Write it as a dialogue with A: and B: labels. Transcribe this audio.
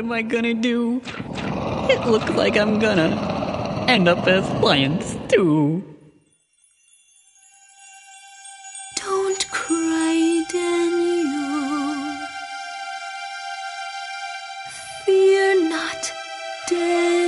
A: am I gonna do? It looks like I'm gonna end up as lion stew.
B: Don't cry, Daniel. Fear not, Daniel.